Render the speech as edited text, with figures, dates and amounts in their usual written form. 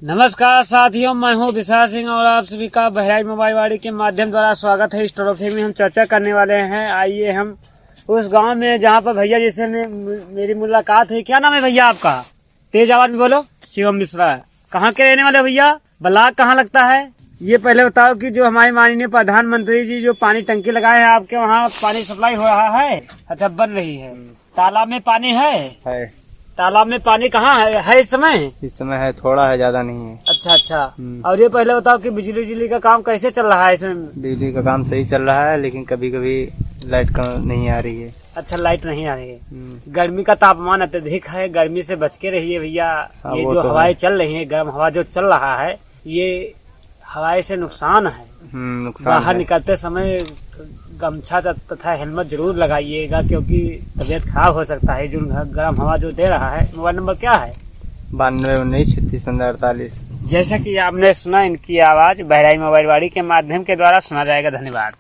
नमस्कार साथियों, मैं हूं विशाल सिंह और आप सभी का बहराइच मोबाइल वाड़ी के माध्यम द्वारा स्वागत है। इस ट्रॉफी में हम चर्चा करने वाले हैं। आइए हम उस गांव में जहां पर भैया जैसे मेरी मुलाकात हुई। क्या नाम है भैया आपका? तेज आवाज में बोलो। शिवम मिश्रा। कहाँ के रहने वाले भैया? ब्लॉक कहाँ लगता है? ये पहले बताओ कि जो हमारे माननीय प्रधानमंत्री जी जो पानी टंकी लगाए हैं, आपके वहाँ पानी सप्लाई हो रहा है? अच्छा, बन रही है। तालाब में पानी है? तालाब में पानी कहाँ है इस समय? इस समय है, थोड़ा है, ज्यादा नहीं है। अच्छा। और ये पहले बताओ कि बिजली का काम कैसे चल रहा है इसमें? बिजली का काम सही चल रहा है, लेकिन कभी कभी लाइट नहीं आ रही है। अच्छा, लाइट नहीं आ रही है। गर्मी का तापमान अत्यधिक है, गर्मी से बच के रहिए भैया। ये जो हवाएं चल रही है, गर्म हवा जो चल रहा है, ये हवाएं से नुकसान है। बाहर निकलते समय गमछा तथा हेलमेट जरूर लगाइएगा, क्योंकि तबीयत खराब हो सकता है। जो गर्म हवा जो दे रहा है। मोबाइल नंबर क्या है? 9219361548। जैसा कि आपने सुना, इनकी आवाज बहराइच मोबाइल वाड़ी के माध्यम के द्वारा सुना जाएगा। धन्यवाद।